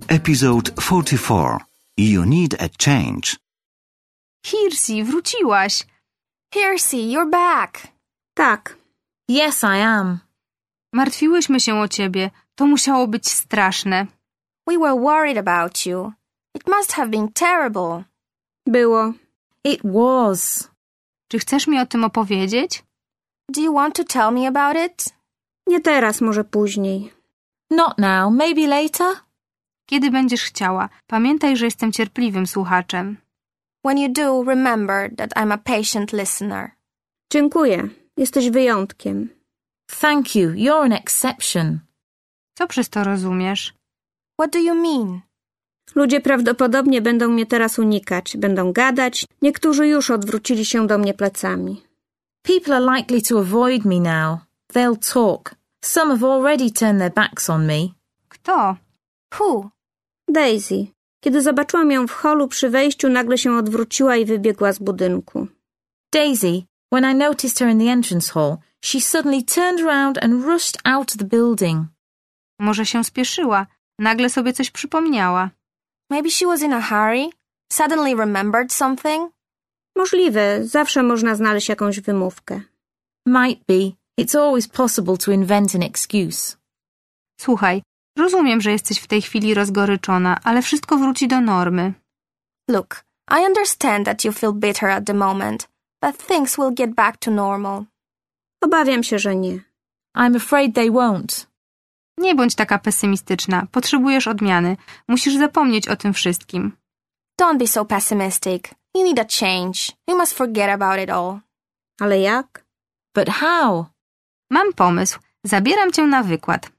Episode 44. You need a change. Hirsi, wróciłaś. Hirsi, you're back. Tak. Yes, I am. Martwiłyśmy się o ciebie. To musiało być straszne. We were worried about you. It must have been terrible. Było. It was. Czy chcesz mi o tym opowiedzieć? Do you want to tell me about it? Nie teraz, może później. Not now, maybe later? Kiedy będziesz chciała. Pamiętaj, że jestem cierpliwym słuchaczem. When you do, remember that I'm a patient listener. Dziękuję. Jesteś wyjątkiem. Thank you, you're an exception. Co przez to rozumiesz? What do you mean? Ludzie prawdopodobnie będą mnie teraz unikać, będą gadać. Niektórzy już odwrócili się do mnie plecami. People are likely to avoid me now. They'll talk. Some have already turned their backs on me. Kto? Who? Daisy. Kiedy zobaczyłam ją w holu przy wejściu, nagle się odwróciła i wybiegła z budynku. Daisy, when I noticed her in the entrance hall, she suddenly turned around and rushed out of the building. Może się spieszyła. Nagle sobie coś przypomniała. Maybe she was in a hurry? Suddenly remembered something? Możliwe. Zawsze można znaleźć jakąś wymówkę. Might be. It's always possible to invent an excuse. Słuchaj, rozumiem, że jesteś w tej chwili rozgoryczona, ale wszystko wróci do normy. Look, I understand that you feel bitter at the moment, but things will get back to normal. Obawiam się, że nie. I'm afraid they won't. Nie bądź taka pesymistyczna. Potrzebujesz odmiany. Musisz zapomnieć o tym wszystkim. Don't be so pessimistic. You need a change. You must forget about it all. Ale jak? But how? Mam pomysł. Zabieram cię na wykład.